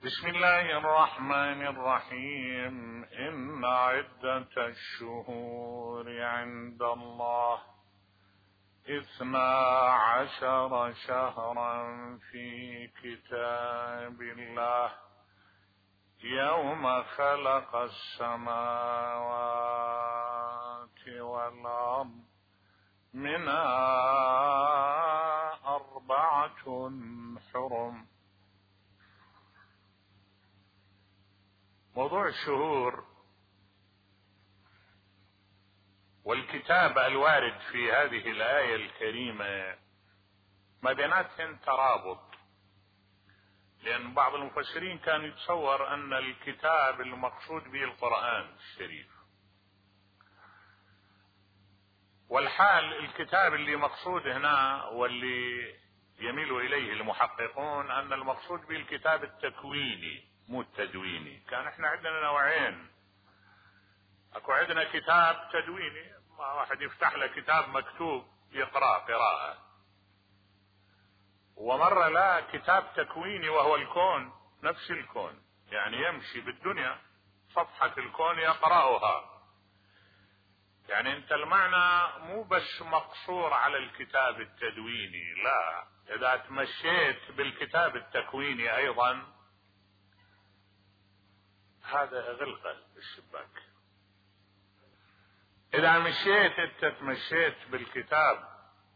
بسم الله الرحمن الرحيم. إن عدة الشهور عند الله 12 شهرا في كتاب الله يوم خلق السماوات والأرض منها 4 حرم. موضوع الشهور والكتاب الوارد في هذه الآية الكريمة ما بيناتهم ترابط، لأن بعض المفسرين كان يتصور أن الكتاب المقصود به القرآن الشريف، والحال الكتاب اللي مقصود هنا واللي يميل إليه المحققون أن المقصود به الكتاب التكويني مو التدويني. كان احنا عندنا نوعين، اكو عندنا كتاب تدويني، ما واحد يفتح له كتاب مكتوب يقرأ قراءة، ومرة لا كتاب تكويني وهو الكون، نفس الكون، يعني يمشي بالدنيا صفحة الكون يقرأها. يعني انت المعنى مو بس مقصور على الكتاب التدويني، لا، اذا تمشيت بالكتاب التكويني ايضا هذا غلقة الشباك. اذا مشيت انت تمشيت بالكتاب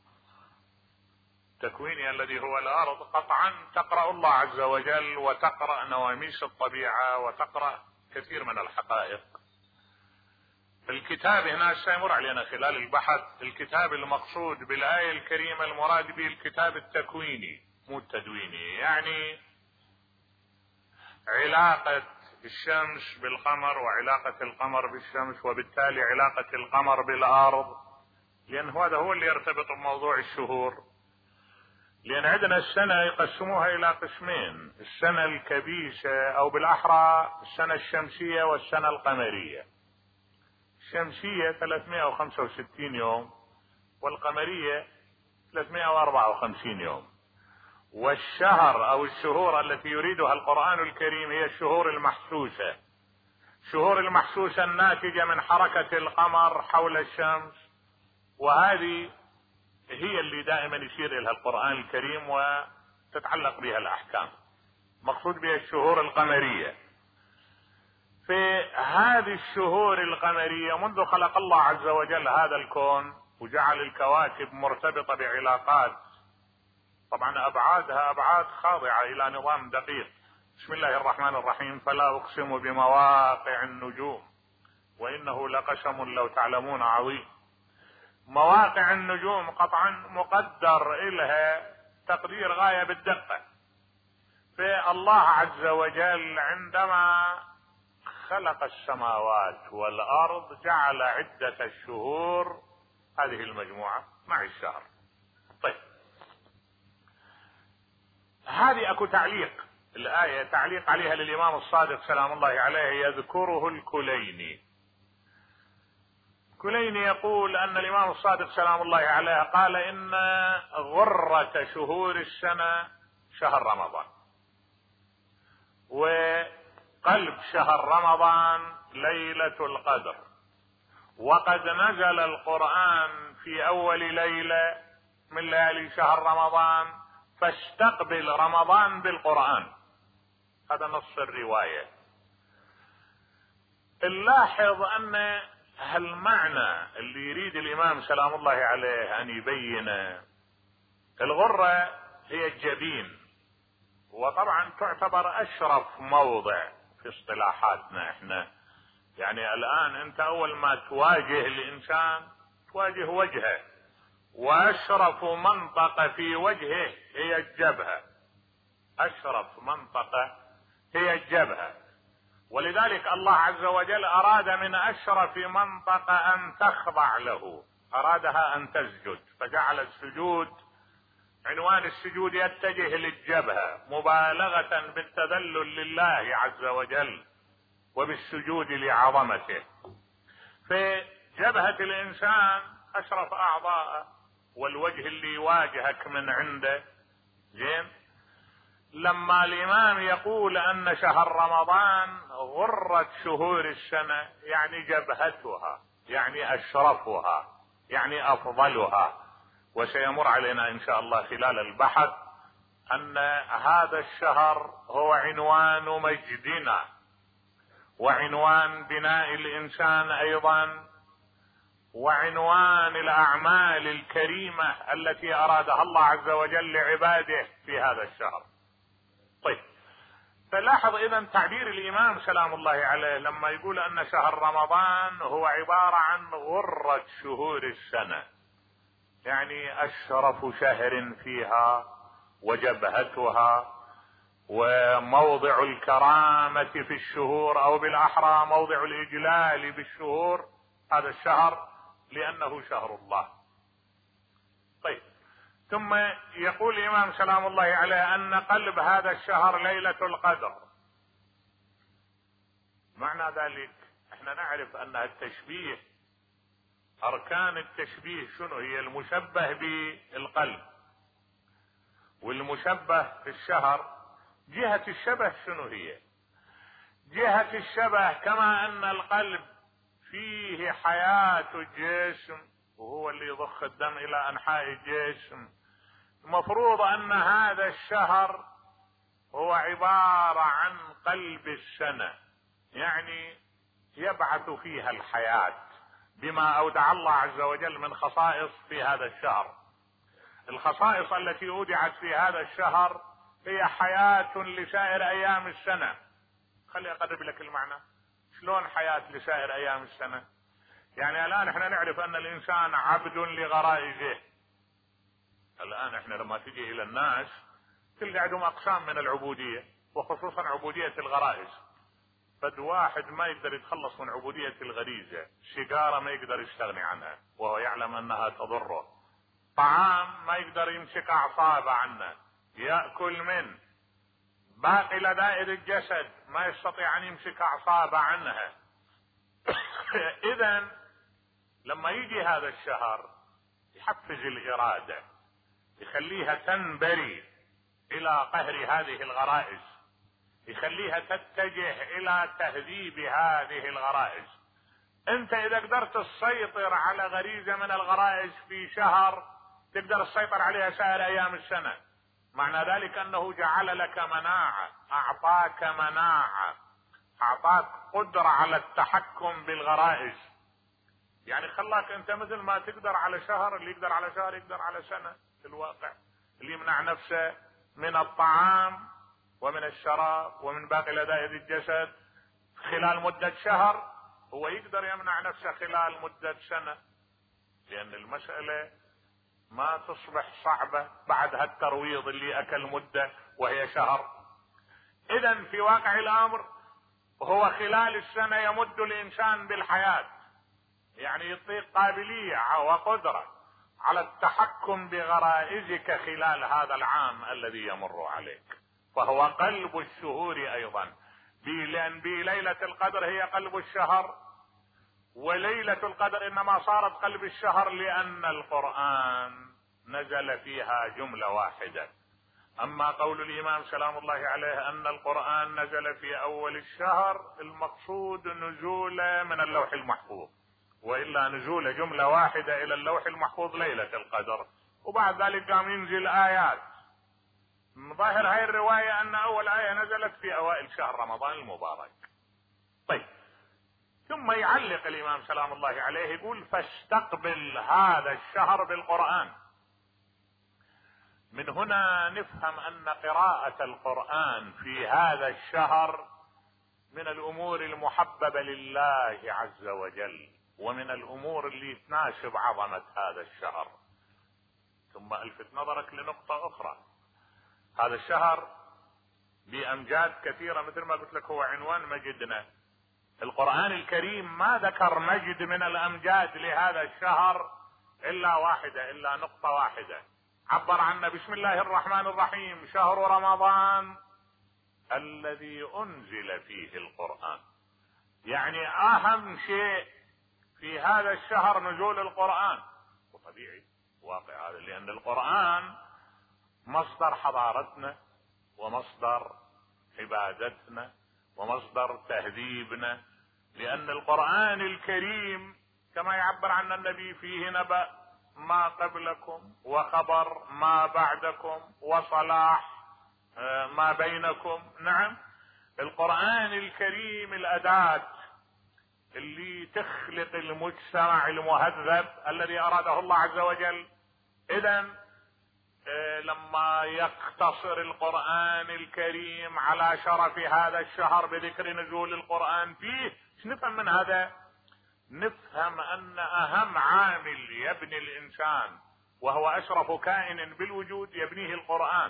التكويني الذي هو الارض، قطعا تقرأ الله عز وجل وتقرأ نواميس الطبيعة وتقرأ كثير من الحقائق. الكتاب هنا سيمر علينا خلال البحث، الكتاب المقصود بالآية الكريمة المراد به الكتاب التكويني مو التدويني، يعني علاقة الشمس بالقمر وعلاقة القمر بالشمس وبالتالي علاقة القمر بالأرض، لأن هذا هو اللي يرتبط بموضوع الشهور. لأن عندنا السنة يقسموها إلى قسمين، السنة الكبيسة أو بالأحرى السنة الشمسية والسنة القمرية. الشمسية 365 يوم والقمرية 354 يوم. والشهر او الشهور التي يريدها القرآن الكريم هي الشهور المحسوسة، الشهور المحسوسة الناتجة من حركة القمر حول الشمس، وهذه هي اللي دائما يشير اليها القرآن الكريم وتتعلق بها الاحكام. مقصود بها الشهور القمرية. في هذه الشهور القمرية منذ خلق الله عز وجل هذا الكون وجعل الكواكب مرتبطة بعلاقات، طبعا ابعادها ابعاد خاضعة الى نظام دقيق. بسم الله الرحمن الرحيم. فلا اقسم بمواقع النجوم وانه لقسم لو تعلمون عظيم. مواقع النجوم قطعا مقدر الها تقدير غاية بالدقة. فالله عز وجل عندما خلق السماوات والارض جعل عدة الشهور هذه المجموعة مع الشهر. طيب، هذه اكو تعليق، الآية تعليق عليها للإمام الصادق سلام الله عليه يذكره الكليني. الكليني يقول أن الإمام الصادق سلام الله عليه قال إن غرة شهور السنة شهر رمضان، وقلب شهر رمضان ليلة القدر، وقد نزل القرآن في أول ليلة من ليالي شهر رمضان فاستقبل رمضان بالقرآن. هذا نص الرواية. نلاحظ أن هالمعنى اللي يريد الإمام سلام الله عليه أن يبينه، الغرة هي الجبين، وطبعا تعتبر أشرف موضع في اصطلاحاتنا احنا. يعني الآن أنت أول ما تواجه الإنسان تواجه وجهه، وأشرف منطقة في وجهه هي الجبهة، أشرف منطقة هي الجبهة. ولذلك الله عز وجل أراد من أشرف منطقة أن تخضع له، أرادها أن تسجد، فجعل السجود عنوان السجود يتجه للجبهة مبالغة بالتذلل لله عز وجل وبالسجود لعظمته. في جبهة الإنسان أشرف أعضاء والوجه اللي يواجهك من عنده، زين. لما الإمام يقول أن شهر رمضان غرة شهور السنة، يعني جبهتها، يعني أشرفها، يعني أفضلها. وسيمر علينا إن شاء الله خلال البحث أن هذا الشهر هو عنوان مجدنا وعنوان بناء الإنسان أيضا، وعنوان الأعمال الكريمة التي أرادها الله عز وجل لعباده في هذا الشهر. طيب، فلاحظ إذا تعبير الإمام سلام الله عليه لما يقول أن شهر رمضان هو عبارة عن غرة شهور السنة، يعني أشرف شهر فيها وجبهتها وموضع الكرامة في الشهور، أو بالأحرى موضع الإجلال بالشهور، هذا الشهر لأنه شهر الله. طيب، ثم يقول الإمام سلام الله عليه أن قلب هذا الشهر ليلة القدر. معنى ذلك احنا نعرف أن التشبيه، أركان التشبيه شنو هي؟ المشبه بالقلب والمشبه في الشهر. جهة الشبه شنو هي؟ جهة الشبه كما أن القلب فيه حياة الجسم وهو اللي يضخ الدم إلى أنحاء الجسم، المفروض أن هذا الشهر هو عبارة عن قلب السنة، يعني يبعث فيها الحياة بما أودع الله عز وجل من خصائص في هذا الشهر. الخصائص التي أودعت في هذا الشهر هي حياة لسائر أيام السنة. خلي أقرب لك المعنى. شلون حياة لسائر أيام السنة؟ يعني الآن احنا نعرف أن الإنسان عبد لغرائزه. الآن احنا لما تجي إلى الناس تلقى عندهم أقسام من العبودية، وخصوصا عبودية الغرائز. فد واحد ما يقدر يتخلص من عبودية الغريزة، سيجارة ما يقدر يستغني عنها وهو يعلم أنها تضره، طعام ما يقدر يمسك أعصابه عنه يأكل منه، باقي لدائر الجسد ما يستطيع أن يمسك أعصابه عنها. إذن لما يجي هذا الشهر يحفز الإرادة، يخليها تنبري إلى قهر هذه الغرائز، يخليها تتجه إلى تهذيب هذه الغرائز. أنت إذا قدرت تسيطر على غريزة من الغرائز في شهر تقدر تسيطر عليها سائر أيام السنة. معنى ذلك أنه جعل لك مناعة، أعطاك مناعة، أعطاك قدرة على التحكم بالغرائز. يعني خلاك أنت مثل ما تقدر على شهر، اللي يقدر على شهر يقدر على سنة في الواقع. اللي يمنع نفسه من الطعام ومن الشراب ومن باقي لذائذ الجسد خلال مدة شهر هو يقدر يمنع نفسه خلال مدة سنة، لأن المسألة ما تصبح صعبة بعد هالترويض اللي أكل مدة وهي شهر. إذن في واقع الأمر هو خلال السنة يمد الإنسان بالحياة، يعني يعطيك قابلية وقدرة على التحكم بغرائزك خلال هذا العام الذي يمر عليك. فهو قلب الشهور أيضا، لأن بليلة القدر هي قلب الشهر، وليلة القدر إنما صارت قلب الشهر لأن القرآن نزل فيها جملة واحدة. أما قول الإمام سلام الله عليه أن القرآن نزل في أول الشهر، المقصود نزوله من اللوح المحفوظ، وإلا نزول جملة واحدة إلى اللوح المحفوظ ليلة القدر، وبعد ذلك قام ينزل آيات. ظاهر هاي الرواية أن أول آية نزلت في أوائل شهر رمضان المبارك. طيب، ثم يعلق الإمام سلام الله عليه يقول فاستقبل هذا الشهر بالقرآن. من هنا نفهم أن قراءة القرآن في هذا الشهر من الأمور المحببة لله عز وجل، ومن الأمور اللي تناسب عظمة هذا الشهر. ثم ألفت نظرك لنقطة أخرى، هذا الشهر بأمجاد كثيرة مثل ما قلت لك هو عنوان مجدنا. القرآن الكريم ما ذكر مجد من الأمجاد لهذا الشهر إلا واحدة، إلا نقطة واحدة، عبر عنه بسم الله الرحمن الرحيم شهر رمضان الذي أنزل فيه القرآن. يعني أهم شيء في هذا الشهر نزول القرآن، وطبيعي واقع هذا، لأن القرآن مصدر حضارتنا ومصدر عبادتنا ومصدر تهذيبنا، لأن القرآن الكريم كما يعبر عن النبي فيه نبأ ما قبلكم وخبر ما بعدكم وصلاح ما بينكم. نعم، القرآن الكريم الأداة اللي تخلق المجتمع المهذب الذي أراده الله عز وجل. إذن لما يقتصر القرآن الكريم على شرف هذا الشهر بذكر نزول القرآن فيه، ايش نفهم من هذا؟ نفهم أن أهم عامل يبني الإنسان وهو أشرف كائن بالوجود يبنيه القرآن،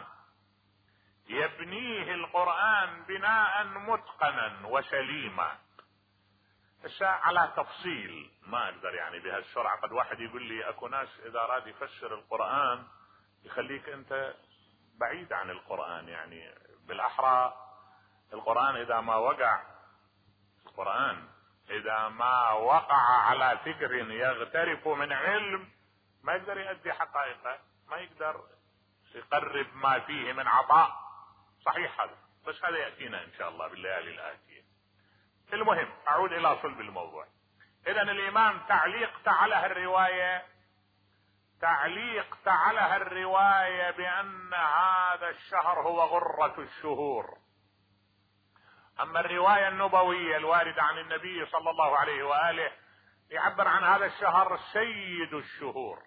يبنيه القرآن بناء متقنا وسليما. على تفصيل ما اقدر يعني بهالسرعة. قد واحد يقول لي اكو ناس اذا اراد يفسر القرآن يخليك انت بعيد عن القرآن، يعني بالاحرى القرآن اذا ما وقع على فكر يغترف من علم ما يقدر يؤدي حقائقه، ما يقدر يقرب ما فيه من عطاء. صحيح هذا، بس هذا يأتينا ان شاء الله بالليالي الآتية. المهم اعود الى صلب الموضوع. اذا الامام تعليق تعالها الرواية بان هذا الشهر هو غرة الشهور. اما الرواية النبوية الواردة عن النبي صلى الله عليه وآله يعبر عن هذا الشهر سيد الشهور،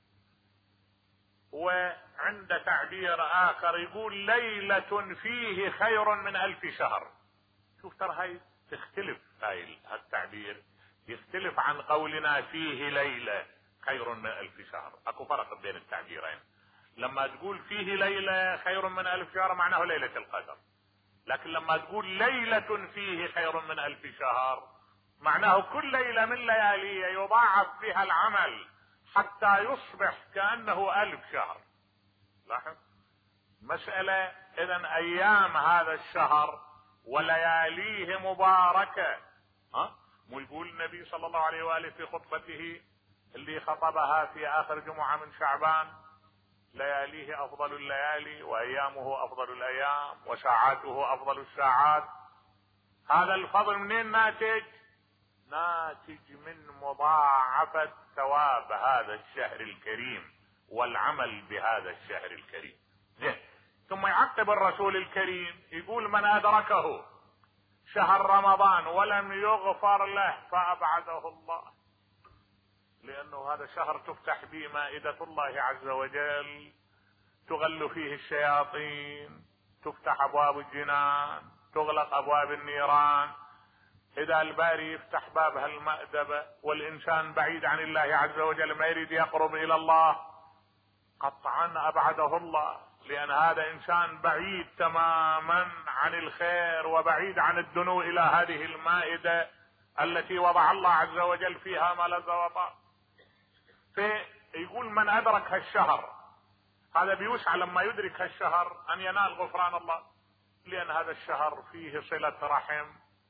وعند تعبير اخر يقول ليلة فيه خير من 1000 شهر. شوف ترى هاي تختلف، هاي التعبير يختلف عن قولنا فيه ليلة خير من 1000 شهر. اكو فرق بين التعبيرين. لما تقول فيه ليلة خير من 1000 شهر معناه ليلة القدر، لكن لما تقول ليلة فيه خير من 1000 شهر معناه كل ليلة من لياليه يضاعف بها العمل حتى يصبح كأنه 1000 شهر. لاحظ مسألة. اذن ايام هذا الشهر ولياليه مباركة. مو يقول النبي صلى الله عليه وآله في خطبته اللي خطبها في اخر جمعة من شعبان: لياليه افضل الليالي وايامه افضل الايام وساعاته افضل الساعات. هذا الفضل منين ناتج؟ ناتج من مضاعفة ثواب هذا الشهر الكريم والعمل بهذا الشهر الكريم. ثم يعقب الرسول الكريم يقول: من ادركه شهر رمضان ولم يغفر له فابعده الله، لانه هذا شهر تفتح به مائدة الله عز وجل، تغل فيه الشياطين، تفتح ابواب الجنان، تغلق ابواب النيران. اذا الباري يفتح باب هالمأدبة والانسان بعيد عن الله عز وجل ما يريد يقرب الى الله، قطعا ابعده الله، لان هذا انسان بعيد تماما عن الخير وبعيد عن الدنو الى هذه المائدة التي وضع الله عز وجل فيها ما لذ وطاب. فيقول: من ادرك هالشهر، هذا بيوسع لما يدرك هالشهر ان ينال غفران الله، لان هذا الشهر فيه صلة رحم،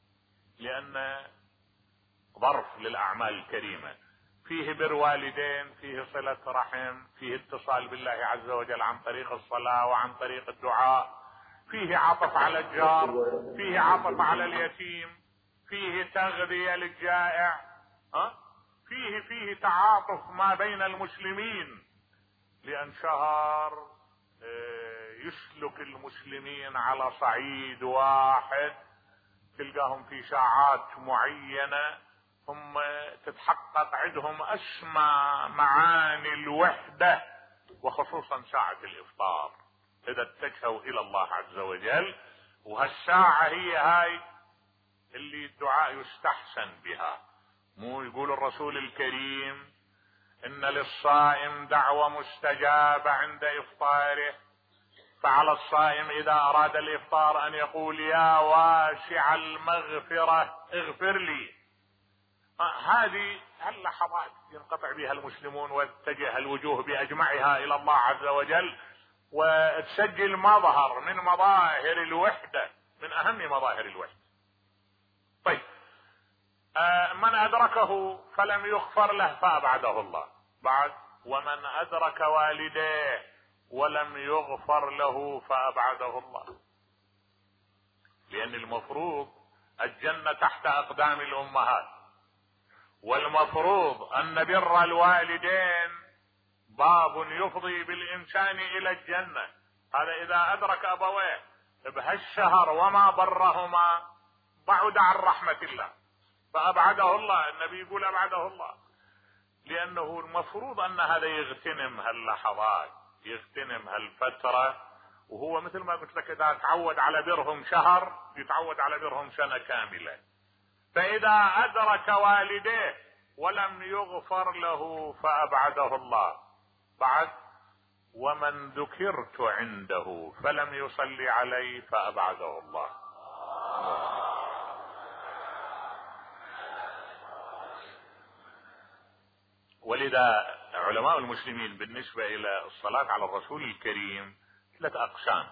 لان ظرف للاعمال الكريمة، فيه بر والدين، فيه صلة رحم، فيه اتصال بالله عز وجل عن طريق الصلاة وعن طريق الدعاء، فيه عطف على الجار، فيه عطف على اليتيم، فيه تغذية للجائع، فيه تعاطف ما بين المسلمين، لان شهر يسلك المسلمين على صعيد واحد، تلقاهم في ساعات معينة ثم تتحقق عندهم اسمى معاني الوحدة، وخصوصا ساعة الافطار اذا اتجهوا الى الله عز وجل. وهالساعة هي هاي اللي الدعاء يستحسن بها. مو يقول الرسول الكريم: ان للصائم دعوة مستجابة عند افطاره، فعلى الصائم اذا اراد الافطار ان يقول: يا واسع المغفرة اغفر لي. هذه اللحظات ينقطع بها المسلمون وتتجه الوجوه باجمعها الى الله عز وجل، وتسجل مظهر من مظاهر الوحدة، من اهم مظاهر الوحدة. طيب، من ادركه فلم يغفر له فابعده الله. بعد: ومن ادرك والديه ولم يغفر له فأبعده الله. لأن المفروض الجنة تحت أقدام الأمهات، والمفروض أن بر الوالدين باب يفضي بالإنسان إلى الجنة. هذا إذا أدرك أبويه بهالشهر وما برهما بعد عن رحمة الله فأبعده الله. النبي يقول أبعده الله، لأنه المفروض أن هذا يغتنم هاللحظات، يغتنم هالفترة، وهو مثل ما قلت لك إذا تعود على برهم شهر يتعود على برهم سنة كاملة. فإذا أدرك والديه ولم يغفر له فأبعده الله. بعد ومن ذكرت عنده فلم يصلي علي فأبعده الله. ولذا علماء المسلمين بالنسبة إلى الصلاة على الرسول الكريم 3 أقسام.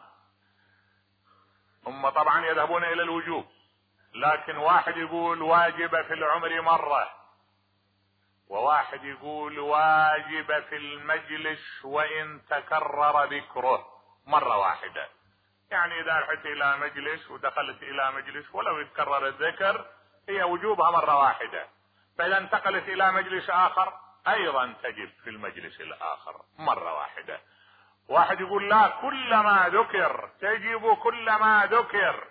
هم طبعا يذهبون إلى الوجوب، لكن واحد يقول واجب في العمر مرة، وواحد يقول واجب في المجلس وإن تكرر ذكره مرة واحدة. يعني إذا رحت إلى مجلس ودخلت إلى مجلس ولو يتكرر الذكر هي وجوبها مرة واحدة، فإذا انتقلت إلى مجلس آخر أيضا تجب في المجلس الآخر مرة واحدة. واحد يقول لا، كلما ذكر تجب كلما ذكر.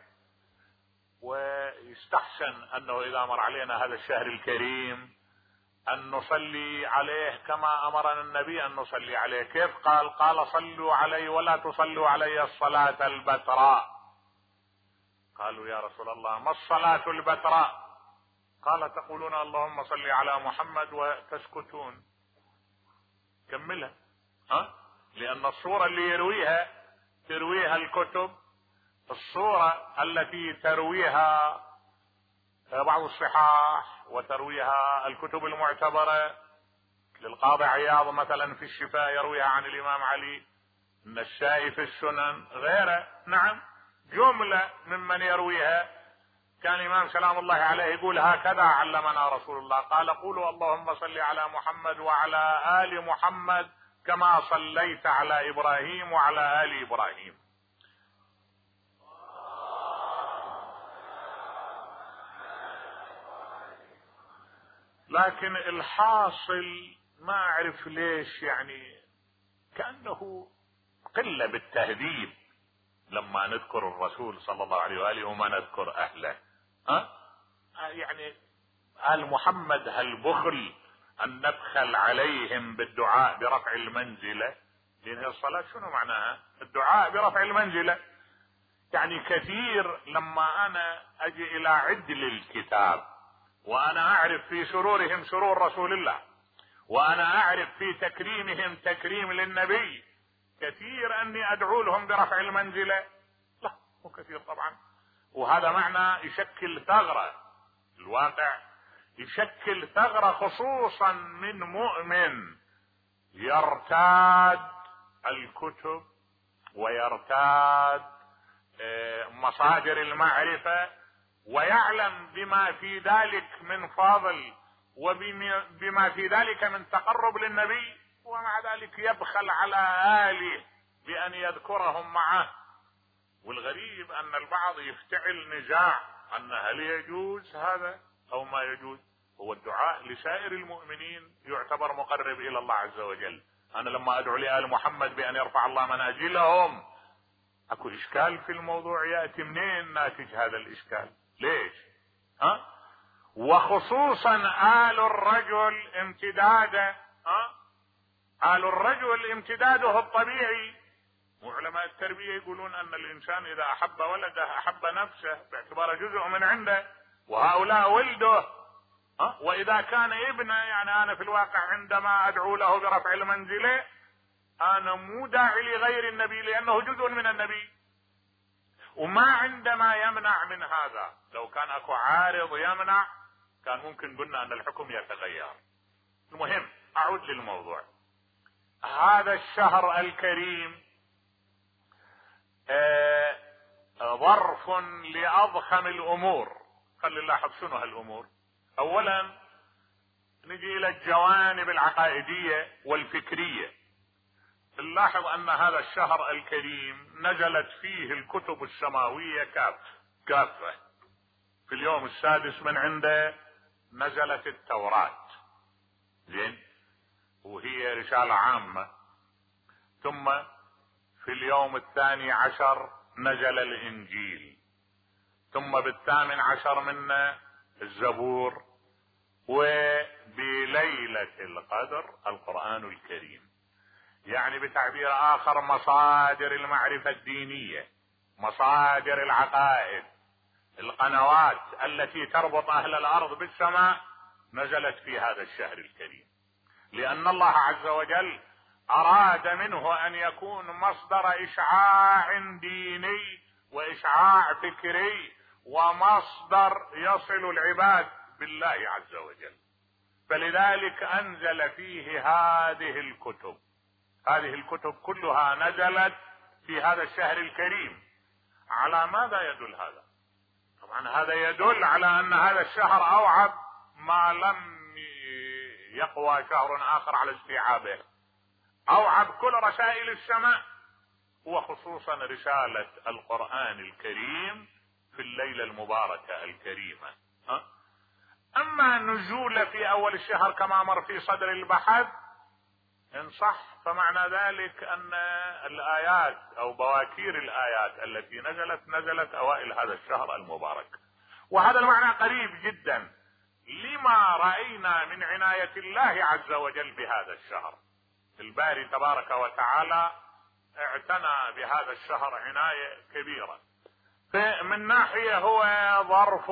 ويستحسن أنه إذا مر علينا هذا الشهر الكريم أن نصلي عليه كما أمرنا النبي أن نصلي عليه. كيف قال؟ قال صلوا علي ولا تصلوا علي الصلاة البتراء. قالوا يا رسول الله ما الصلاة البتراء؟ قال تقولون اللهم صل على محمد وتسكتون. كملها لأن الصورة اللي ترويها الكتب، الصورة التي ترويها بعض الصحاح وترويها الكتب المعتبرة للقاضي عياض مثلا في الشفاء يرويها عن الإمام علي، النسائي في السنن، غيره. نعم جملة ممن يرويها كان الإمام سلام الله عليه يقول هكذا علمنا رسول الله، قال قولوا اللهم صل على محمد وعلى آل محمد كما صليت على إبراهيم وعلى آل إبراهيم. لكن الحاصل ما أعرف ليش يعني كأنه قلة بالتهذيب لما نذكر الرسول صلى الله عليه وآله وما نذكر أهله. يعني آل محمد هالبخل أن نبخل عليهم بالدعاء برفع المنزلة، لأن الصلاة شنو معناها؟ الدعاء برفع المنزلة. يعني كثير لما أنا أجي إلى عدل الكتاب وأنا أعرف في سرورهم سرور رسول الله وأنا أعرف في تكريمهم تكريم للنبي، كثير أني أدعو لهم برفع المنزلة؟ لا مو كثير طبعا. وهذا معنى يشكل ثغرة، الواقع يشكل ثغرة خصوصا من مؤمن يرتاد الكتب ويرتاد مصادر المعرفة ويعلم بما في ذلك من فاضل وبما في ذلك من تقرب للنبي، ومع ذلك يبخل على آله بأن يذكرهم معه. والغريب أن البعض يفتعل نزاع أن هل يجوز هذا أو ما يجوز. هو الدعاء لسائر المؤمنين يعتبر مقرب إلى الله عز وجل. أنا لما أدعو لآل محمد بأن يرفع الله منازلهم أكو إشكال في الموضوع، يأتي منين ناتج هذا الإشكال؟ ليش؟ وخصوصا آل الرجل امتداده، آل الرجل امتداده الطبيعي. وعلماء التربية يقولون أن الإنسان إذا أحب ولده أحب نفسه باعتباره جزء من عنده، وهؤلاء ولده. وإذا كان ابنه، يعني أنا في الواقع عندما أدعو له برفع المنزلة أنا مو داعي لغير النبي لأنه جزء من النبي، وما عندما يمنع من هذا. لو كان أكو عارض يمنع كان ممكن قلنا أن الحكم يتغير. المهم أعود للموضوع. هذا الشهر الكريم ظرف لأضخم الأمور. خلي نلاحظ شنو هالأمور. أولا نجي إلى الجوانب العقائدية والفكرية. نلاحظ ان هذا الشهر الكريم نزلت فيه الكتب السماوية كافة. في اليوم السادس من عنده نزلت التوراة، زين، وهي رسالة عامة. ثم في اليوم الثاني عشر نزل الانجيل، ثم بالثامن عشر منه الزبور، وبليلة القدر القرآن الكريم. يعني بتعبير اخر مصادر المعرفة الدينية، مصادر العقائد، القنوات التي تربط اهل الارض بالسماء نزلت في هذا الشهر الكريم، لان الله عز وجل اراد منه ان يكون مصدر اشعاع ديني واشعاع فكري ومصدر يصل العباد بالله عز وجل، فلذلك انزل فيه هذه الكتب. هذه الكتب كلها نزلت في هذا الشهر الكريم. على ماذا يدل هذا؟ طبعا هذا يدل على ان هذا الشهر اوعب ما لم يقوى شهر اخر على استيعابه، اوعب كل رسائل السماء، وخصوصا رسالة القرآن الكريم في الليلة المباركة الكريمة. اما نزول في اول الشهر كما مر في صدر البحث ان صح، فمعنى ذلك ان الايات او بواكير الايات التي نزلت اوائل هذا الشهر المبارك. وهذا المعنى قريب جدا لما رأينا من عناية الله عز وجل بهذا الشهر. الباري تبارك وتعالى اعتنى بهذا الشهر عناية كبيرة، فمن ناحية هو ظرف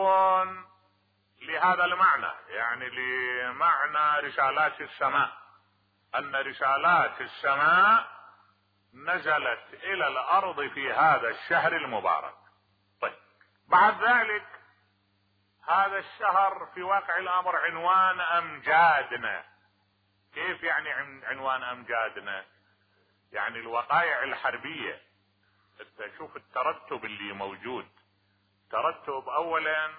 لهذا المعنى، يعني لمعنى رسالات السماء، ان رسالات السماء نزلت الى الارض في هذا الشهر المبارك. طيب بعد ذلك هذا الشهر في واقع الامر عنوان امجادنا. كيف يعني عنوان امجادنا؟ يعني الوقائع الحربية. انت شوف الترتب اللي موجود. ترتب اولا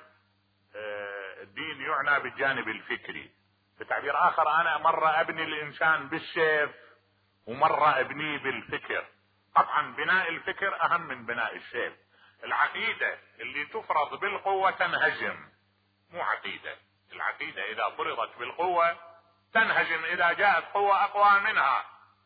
الدين يعنى بالجانب الفكري، بتعبير اخر انا مرة ابني الانسان بالسيف ومرة ابنيه بالفكر. طبعا بناء الفكر اهم من بناء السيف. العقيدة اللي تفرض بالقوة تنهزم، مو عقيدة. العقيدة اذا فرضت بالقوة تنهزم اذا جاءت قوة اقوى منها.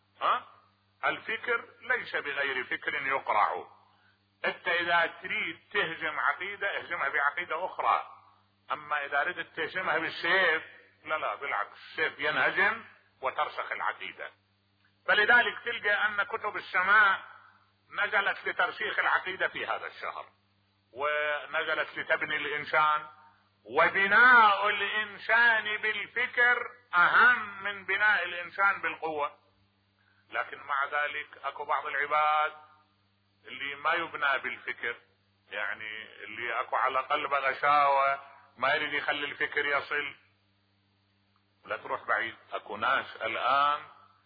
الفكر ليس بغير فكر يقرع. انت اذا تريد تهزم عقيدة اهزمها بعقيدة اخرى، اما اذا ردت تهزمها بالسيف لا بالعكس، السيف ينهزم وترسخ العقيدة. فلذلك تلقى ان كتب السماء نزلت لترسيخ العقيدة في هذا الشهر، ونزلت لتبني الانسان، وبناء الانسان بالفكر اهم من بناء الانسان بالقوة. لكن مع ذلك اكو بعض العباد اللي ما يبنى بالفكر، يعني اللي اكو على قلبه غشاوة ما يريد يخلي الفكر يصل. لا تروح بعيد، اكو ناس الان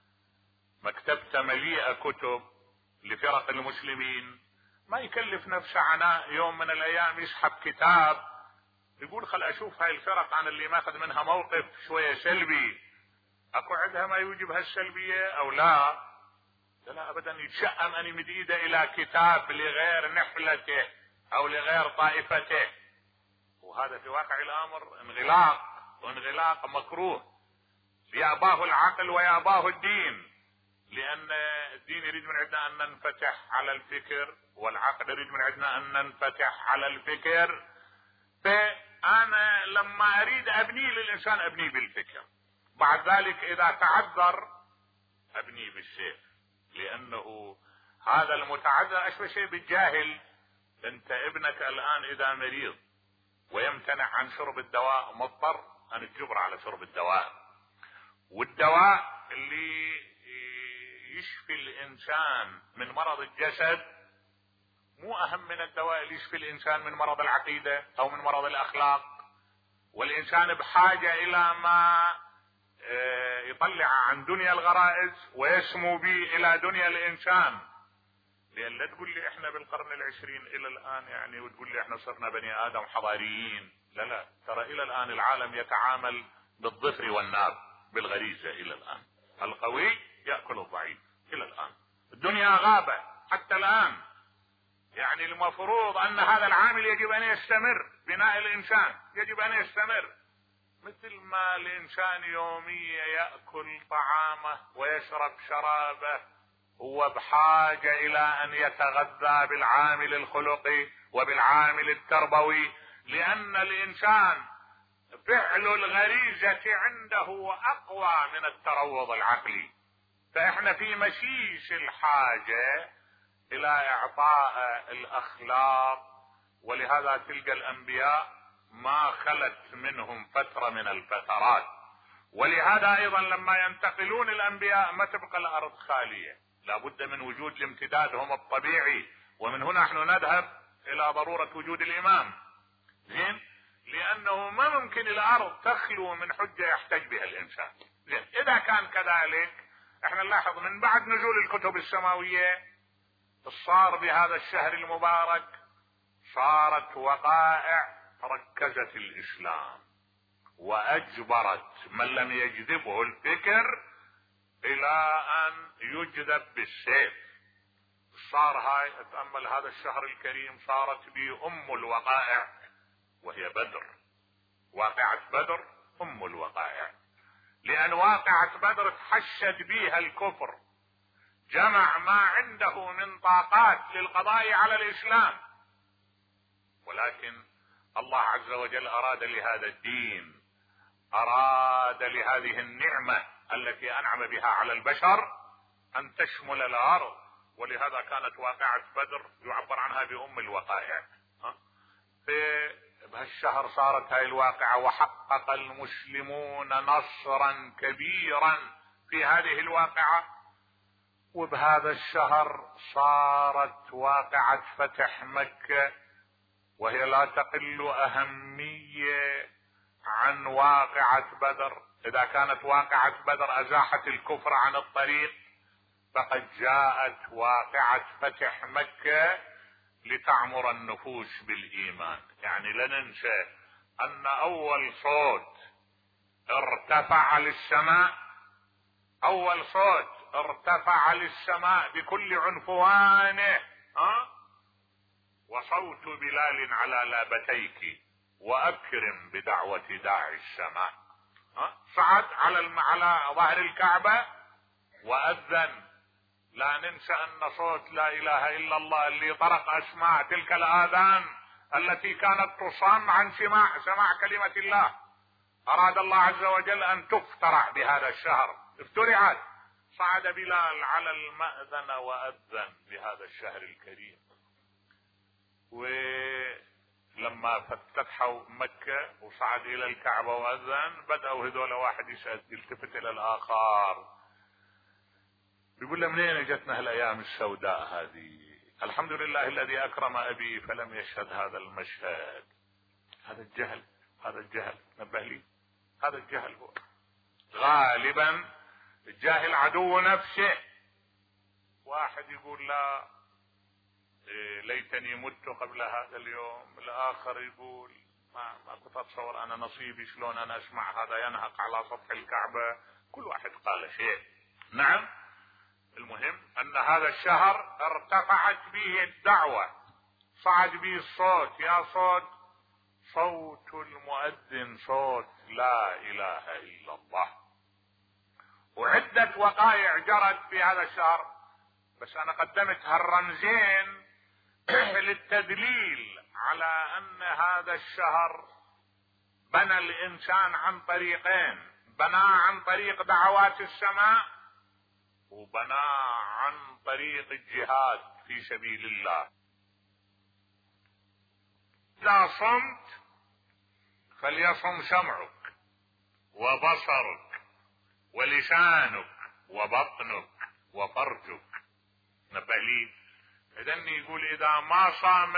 مكتبته مليئة كتب لفرق المسلمين، ما يكلف نفسه عناء يوم من الايام يسحب كتاب يقول خل اشوف هاي الفرق عن اللي ماخذ منها موقف شوية سلبي، اكو عندها ما يوجب هالسلبية او لا ابدا. يتشأم ان يمد ايده الى كتاب لغير نحلته او لغير طائفته، وهذا في واقع الامر انغلاق مكروه. ياباه العقل وياباه الدين، لان الدين يريد من عندنا ان ننفتح على الفكر، والعقل يريد من عندنا ان ننفتح على الفكر. فانا لما اريد ابني للانسان ابني بالفكر، بعد ذلك اذا تعذر ابني بالسيف، لانه هذا المتعذر اشبه شيء بالجاهل. انت ابنك الان اذا مريض ويمتنع عن شرب الدواء مضطر ان تجبر على شرب الدواء، والدواء اللي يشفي الانسان من مرض الجسد مو اهم من الدواء اللي يشفي الانسان من مرض العقيدة او من مرض الاخلاق. والانسان بحاجة الى ما يطلع عن دنيا الغرائز ويسمو به الى دنيا الانسان. لان لا تقول لي احنا بالقرن العشرين الى الان يعني وتقول لي احنا صرنا بني ادم حضاريين، لا ترى الى الان العالم يتعامل بالظفر والناب بالغريزة. الى الان القوي يأكل الضعيف، إلى الآن الدنيا غابة حتى الآن. يعني المفروض أن هذا العامل يجب أن يستمر، بناء الإنسان يجب أن يستمر، مثل ما الإنسان يوميا يأكل طعامه ويشرب شرابه، هو بحاجة إلى أن يتغذى بالعامل الخلقي وبالعامل التربوي، لأن الإنسان فعل الغريزة عنده أقوى من التروض العقلي. فإحنا في مشيش الحاجة إلى إعطاء الأخلاق، ولهذا تلقى الأنبياء ما خلت منهم فترة من الفترات. ولهذا أيضا لما ينتقلون الأنبياء ما تبقى الأرض خالية، لابد من وجود لامتدادهم الطبيعي. ومن هنا نحن نذهب إلى ضرورة وجود الإمام، زين، لأنه ما ممكن الأرض تخلو من حجة يحتج بها الإنسان. زين، إذا كان كذلك احنا نلاحظ من بعد نزول الكتب السماوية صار بهذا الشهر المبارك صارت وقائع ركزت الإسلام وأجبرت من لم يجذبه الفكر إلى أن يجذب بالسيف. صار هاي تأمل هذا الشهر الكريم صارت به أم الوقائع وهي بدر. واقعة بدر أم الوقائع، لأن واقعة بدر تحشد بها الكفر، جمع ما عنده من طاقات للقضاء على الإسلام، ولكن الله عز وجل أراد لهذا الدين، أراد لهذه النعمة التي أنعم بها على البشر أن تشمل الأرض. ولهذا كانت واقعة بدر يعبر عنها بأم الوقائع. في بهالشهر صارت هاي الواقعة، وحقق المسلمون نصرا كبيرا في هذه الواقعة. وبهذا الشهر صارت واقعة فتح مكة، وهي لا تقل أهمية عن واقعة بدر. إذا كانت واقعة بدر أزاحت الكفر عن الطريق، فقد جاءت واقعة فتح مكة لتعمر النفوس بالإيمان. يعني لا ننسى أن أول صوت ارتفع للسماء، أول صوت ارتفع للسماء بكل عنفوانه وصوت بلال على لابتيك وأكرم بدعوة داعي السماء. صعد على ظهر الكعبة وأذن. لا ننسى أن صوت لا إله إلا الله اللي طرق أسماع تلك الآذان التي كانت تصام عن سماع كلمة الله، أراد الله عز وجل أن تفترع بهذا الشهر، افترعت. صعد بلال على المأذن وأذن بهذا الشهر الكريم. ولما فتحوا مكة وصعد إلى الكعبة وأذن، بدأوا هذول واحد يلتفت إلى الآخر يقول له منين جتنا هالأيام السوداء هذه؟ الحمد لله الذي أكرم أبي فلم يشهد هذا المشهد. هذا الجهل، هذا الجهل، نبه لي، هذا الجهل هو غالبا الجاهل عدو نفسه. واحد يقول لا ليتني مت قبل هذا اليوم، الآخر يقول ما كنت أتصور أنا نصيبي شلون أنا أسمع هذا ينهق على سطح الكعبة. كل واحد قال شيء. نعم، المهم أن هذا الشهر ارتفعت به الدعوة، صعد به الصوت، يا صوت المؤذن، صوت لا إله إلا الله. وعدة وقائع جرت في هذا الشهر، بس أنا قدمت هالرمزين للتدليل على أن هذا الشهر بنى الإنسان عن طريقين: بنى عن طريق دعوات السماء، وبنى عن طريق الجهاد في سبيل الله. إذا صمت فليصم سمعك وبصرك ولسانك وبطنك وفرجك. نبه لي، إذن يقول إذا ما صام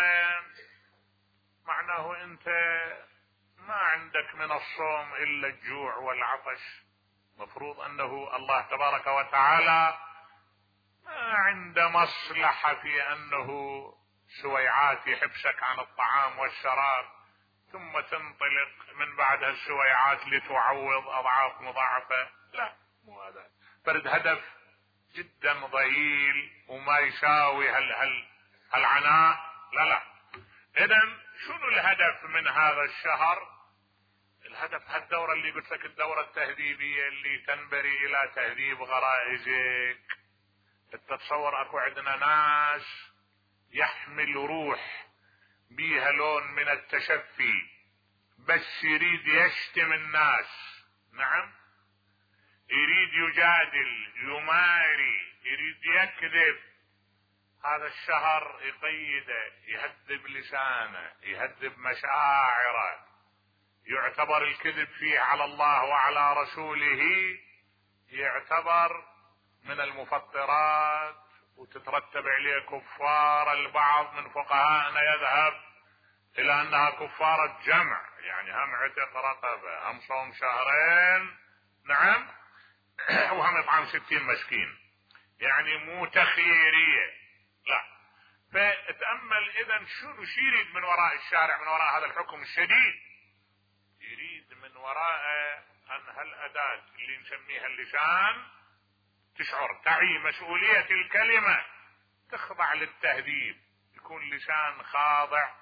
معناه أنت ما عندك من الصوم إلا الجوع والعطش. مفروض أنه الله تبارك وتعالى ما عنده مصلحة في أنه سويعات يحبسك عن الطعام والشراب ثم تنطلق من بعد السويعات لتعوض أضعاف مضاعفة. لا، مو هذا فرد هدف جدا ضئيل وما يساوي هالعناء. لا. اذا شنو الهدف من هذا الشهر؟ الهدف هالدورة اللي قلت لك، الدورة التهذيبية اللي تنبري الى تهذيب غرائزك. تتصور اكو عندنا ناس يحمل روح بيها لون من التشفي، بس يريد يشتم الناس. نعم، يريد يجادل، يماري، يريد يكذب. هذا الشهر يقيده، يهذب لسانه، يهذب مشاعره. يعتبر الكذب فيه على الله وعلى رسوله يعتبر من المفطرات، وتترتب عليه كفار. البعض من فقهائنا يذهب الى انها كفارة جمع، يعني هم عتق رقبة، هم صوم شهرين، نعم، وهم اطعام 60 مسكين، يعني مو تخييرية. لا. فتأمل اذا شو يريد من وراء الشارع، من وراء هذا الحكم الشديد. يريد من وراء ان هالاداة اللي نسميها اللسان تشعر، تعي مسؤولية الكلمة، تخضع للتهذيب، يكون لسان خاضع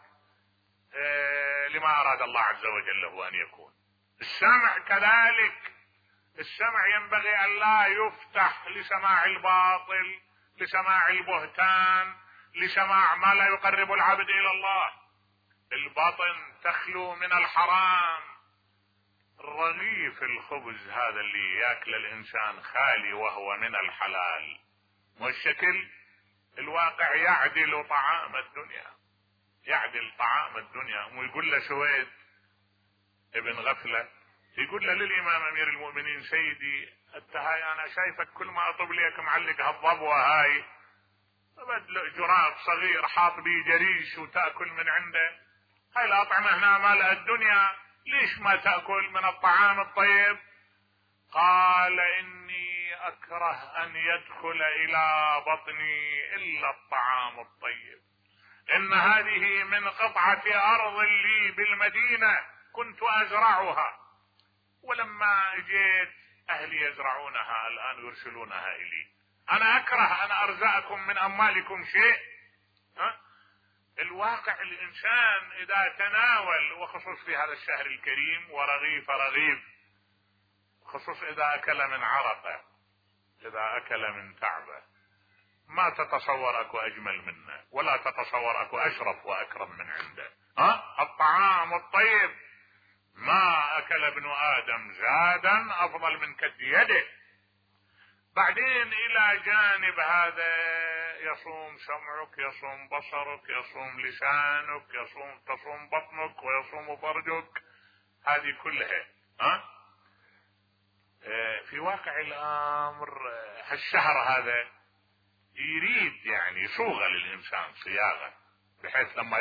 لما اراد الله عز وجل له ان يكون. السمع كذلك، السمع ينبغي ان لا يفتح لسماع الباطل، لسماع البهتان، لسماع ما لا يقرب العبد الى الله. البطن تخلو من الحرام. رغيف الخبز هذا اللي ياكل الانسان خالي وهو من الحلال، والشكل الواقع يعدل طعام الدنيا، يعدل طعام الدنيا. ويقول له سويد ابن غفلة، يقول له للامام امير المؤمنين سيدي انت هاي انا شايفك كل ما اطب ليك معلق هالضبوة هاي، جراب صغير حاط بيه جريش وتأكل من عنده، هاي الأطعمة هنا مال الدنيا، ليش ما تأكل من الطعام الطيب؟ قال إني أكره أن يدخل إلى بطني إلا الطعام الطيب، إن هذه من قطعة أرض لي بالمدينة كنت أزرعها، ولما جيت أهلي يزرعونها الآن يرسلونها إلي. أنا أكره أن أرزقكم من أموالكم شيء. الواقع الإنسان إذا تناول، وخصوص في هذا الشهر الكريم، ورغيف رغيف، خصوص إذا أكل من عرقه، إذا أكل من تعبه، ما تتصور أكو أجمل منه، ولا تتصور أكو أشرف وأكرم من عنده. الطعام الطيب، ما أكل ابن آدم زادا أفضل من كد يده. بعدين إلى جانب هذا يصوم سمعك، يصوم بصرك، يصوم لسانك، تصوم بطنك، ويصوم فرجك، هذه كلها. في واقع الأمر هالشهر هذا يريد يعني يصوغ للإنسان صياغة، بحيث لما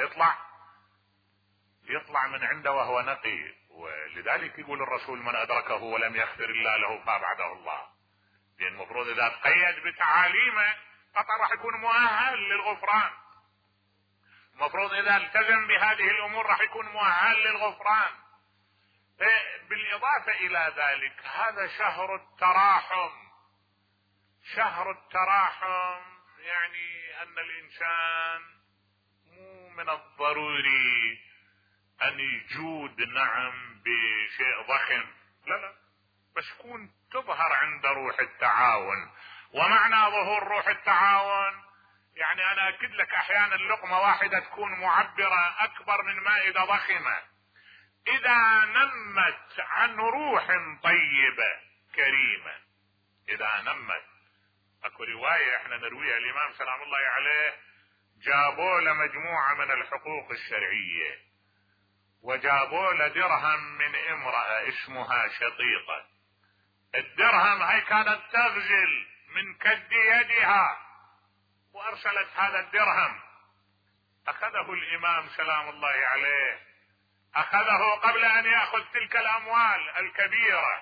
يطلع من عنده وهو نقي. ولذلك يقول الرسول من أدركه ولم يغفر الله له فأبعده الله. لأن المفروض إذا تقيد بتعاليمه قطع راح يكون مؤهل للغفران. المفروض إذا التزم بهذه الأمور راح يكون مؤهل للغفران. بالإضافة إلى ذلك هذا شهر التراحم. شهر التراحم يعني أن الإنسان مو من الضروري أن يجود نعم بشيء ضخم، لا، بس كون تظهر عند روح التعاون. ومعنى ظهور روح التعاون يعني أنا أكد لك أحيانا لقمة واحدة تكون معبرة أكبر من مائدة ضخمة إذا نمت عن روح طيبة كريمة. إذا نمت، أكو رواية احنا نرويها، الإمام سلام الله عليه جابوا له مجموعة من الحقوق الشرعية، وجابوا له درهم من امرأة اسمها شطيطة. الدرهم هاي كانت تغزل من كد يدها، وارسلت هذا الدرهم. اخذه الامام سلام الله عليه، اخذه قبل ان ياخذ تلك الاموال الكبيرة،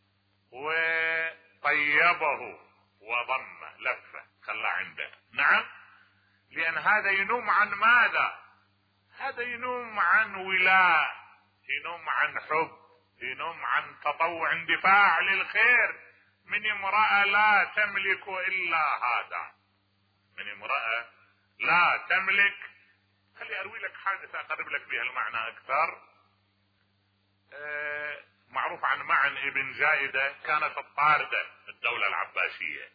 وطيبه وضمه لفه خلى عنده. نعم، لان هذا ينوم عن ماذا؟ هذا ينوم عن ولاء، ينوم عن حب، ينوم عن تطوع، اندفاع للخير من امرأة لا تملك إلا هذا، من امرأة لا تملك. خلي أروي لك حادثة أقرب لك بها المعنى أكثر. معروف عن معن ابن زائدة، كانت الطاردة الدولة العباسية،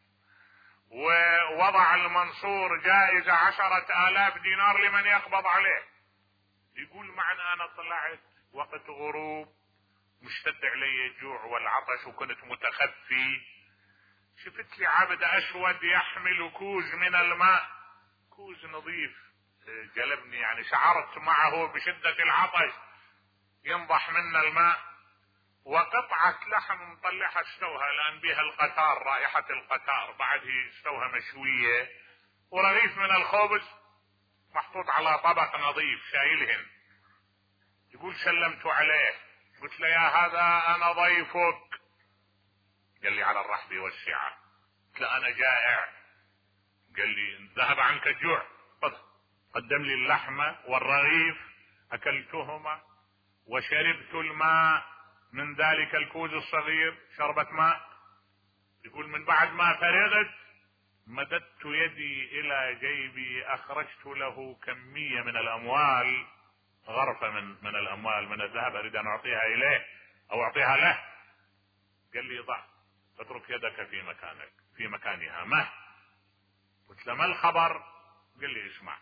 ووضع المنصور جائزة 10,000 دينار لمن يقبض عليه. يقول معن أنا طلعت وقت غروب، مشتد علي الجوع والعطش، وكنت متخفي، شفت لي عبد أسود يحمل كوز من الماء، كوز نظيف، جلبني، يعني شعرت معه بشدة العطش، ينضح منا الماء، وقطعة لحم مطلعها اشتوها الآن بها القتار، رائحة القتار، بعده اشتوها مشوية، ورغيف من الخبز محطوط على طبق نظيف شايلهن. يقول سلمت عليه، قلت له يا هذا أنا ضيفك. قال لي على الرحب والسعة. قلت له أنا جائع. قال لي ذهب عنك الجوع، قدم لي اللحمة والرغيف، أكلتهما وشربت الماء من ذلك الكوز الصغير، شربت ماء. يقول من بعد ما فرغت مددت يدي إلى جيبي، أخرجت له كمية من الأموال، غرفة من الأموال من الذهب، أريد أن أعطيها إليه أو أعطيها له. قال لي ضع، اترك يدك في مكانك في مكانها. ما قلت له ما الخبر؟ قال لي اسمع،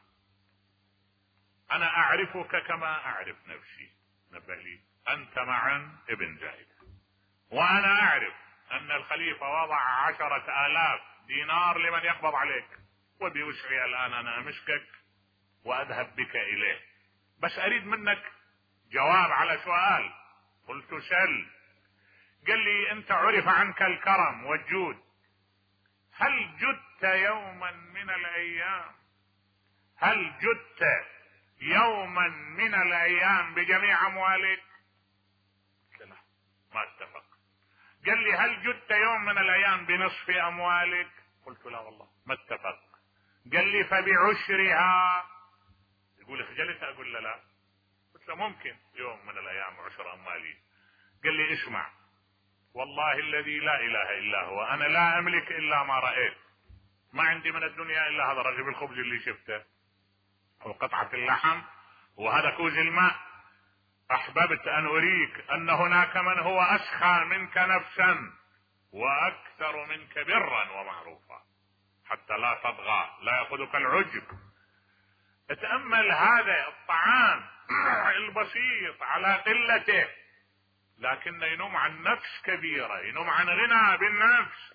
أنا أعرفك كما أعرف نفسي، نبه لي، أنت معن ابن زايدة، وأنا أعرف أن الخليفة وضع 10,000 دينار لمن يقبض عليك، وبوسعي الآن أنا أمسكك وأذهب بك إليه، بس أريد منك جواب على سؤال. قلت سل. قال لي أنت عرف عنك الكرم والجود، هل جدت يوما من الأيام، هل جدت يوما من الأيام بجميع أموالك؟ قلت لا، ما اتفق. قال لي هل جدت يوم من الأيام بنصف أموالك؟ قلت لا والله ما اتفق. قال لي فبعشرها؟ يقول خجلت أقول له لا. قلت له ممكن يوم من الأيام عشر أموالي. قال لي اسمع، والله الذي لا إله إلا هو، أنا لا أملك إلا ما رأيت، ما عندي من الدنيا إلا هذا رغيف الخبز اللي شفته وقطعة اللحم وهذا كوز الماء. أحببت أن أريك أن هناك من هو أسخى منك نفسا وأكثر منك برا ومعروفا، حتى لا تطغى، لا يأخذك العجب. اتأمل هذا الطعام البسيط على قلته، لكن ينم عن نفس كبيرة، ينم عن غنى بالنفس.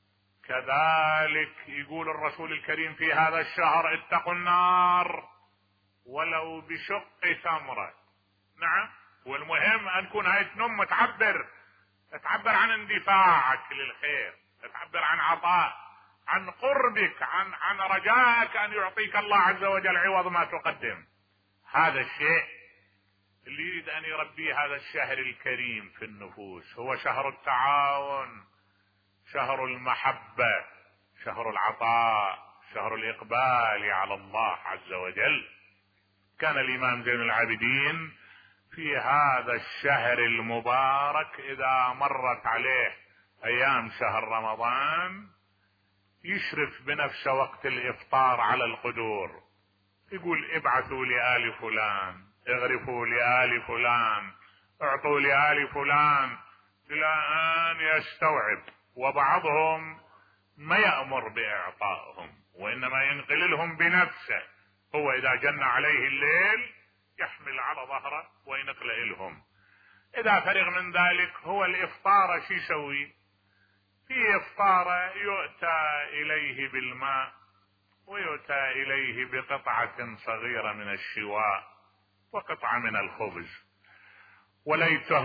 كذلك يقول الرسول الكريم في هذا الشهر اتقوا النار ولو بشق تمرة. نعم، والمهم ان تكون هاي تنم تعبر عن اندفاعك للخير، تعبر عن عطاء، عن قربك، عن رجائك ان يعطيك الله عز وجل عوض ما تقدم. هذا الشيء اللي يريد ان يربيه هذا الشهر الكريم في النفوس، هو شهر التعاون، شهر المحبة، شهر العطاء، شهر الإقبال على الله عز وجل. كان الإمام زين العابدين في هذا الشهر المبارك إذا مرت عليه أيام شهر رمضان يشرف بنفسه وقت الإفطار على القدور، يقول ابعثوا لآل فلان، اغرفوا لآل فلان، اعطوا لآل فلان، إلى أن يستوعب. وبعضهم ما يأمر بإعطائهم، وإنما ينقل لهم بنفسه، هو إذا جن عليه الليل يحمل على ظهره وينقل لهم. إذا فرغ من ذلك هو الإفطار شو يسوي؟ في إفطار يؤتى إليه بالماء، ويؤتى إليه بقطعة صغيرة من الشواء وقطعة من الخبز، وليته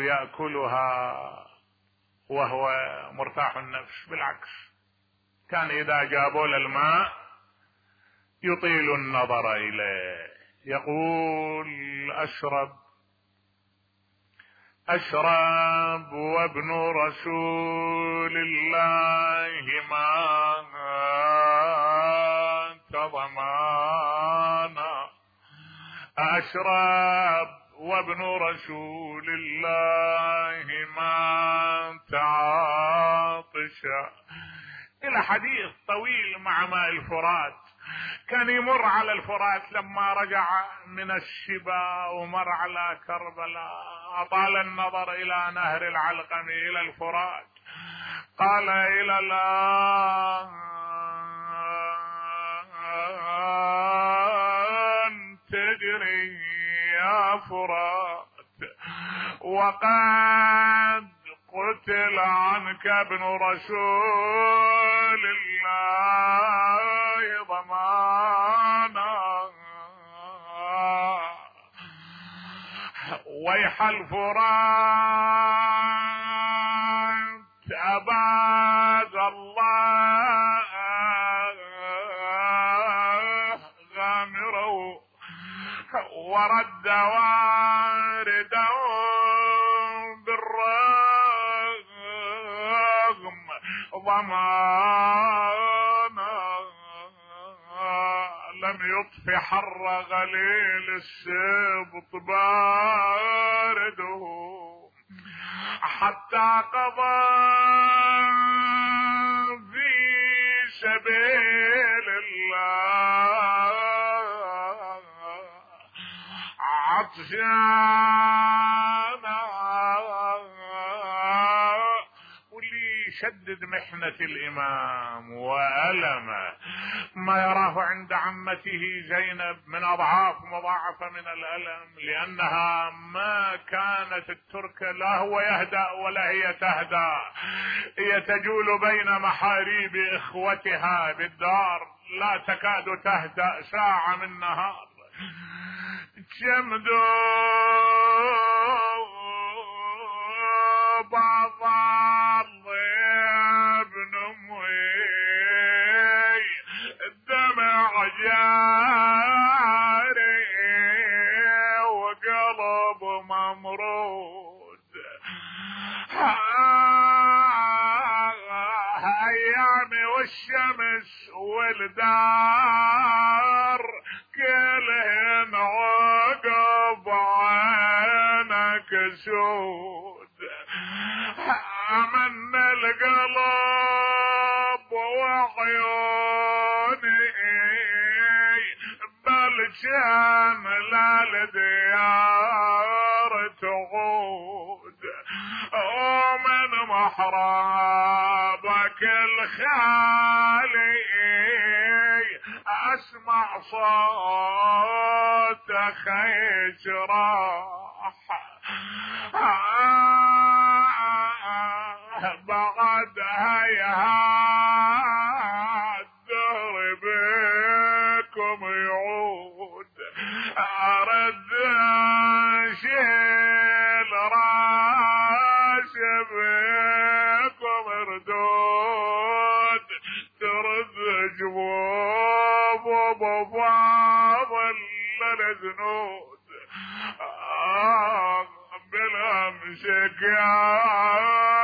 يأكلها وهو مرتاح النفس. بالعكس، كان إذا جابوا له الماء يطيل النظر إليه، يقول أشرب وابن رسول الله مات ضمانا، أشرب وابن رسول الله مات عاطشا. إلى حديث طويل مع ماء الفرات. كان يمر على الفرات لما رجع من الشبا ومر على كربلاء، أطال النظر إلى نهر العلقم إلى الفرات، قال إلى الآن تجري يا فرات وقد قتل عنك ابن رسول الله ضمانا. ويح الفرات أباد الله غامروا ورد واردا بالرغم ضمانا. لم يطفئ حر غليل السبط بارده حتى قضى في سبيل الله عطشانا. واللي يشدد محنة الإمام وألمه ما يراه عند عمته زينب من أضعاف مضاعفة من الألم، لأنها ما كانت التركة لا هو يهدأ ولا هي تهدأ، هي تجول بين محاريب إخوتها بالدار، لا تكاد تهدأ ساعة من نهار. جمدوا بعض ابن امي الدمع جاري وقلب ممرود. ايامي والشمس والدار كلهن عقب عينك سود. امن القلب وعيوني بل كان للديار تعود. ومن محرابك الخالي اسمع صوت خيش راح. بعد هيهات دهر بكم يعود. ارد شيل راس بكم ردود ترد جبوب وبفاضل للذنود. بالامسك يا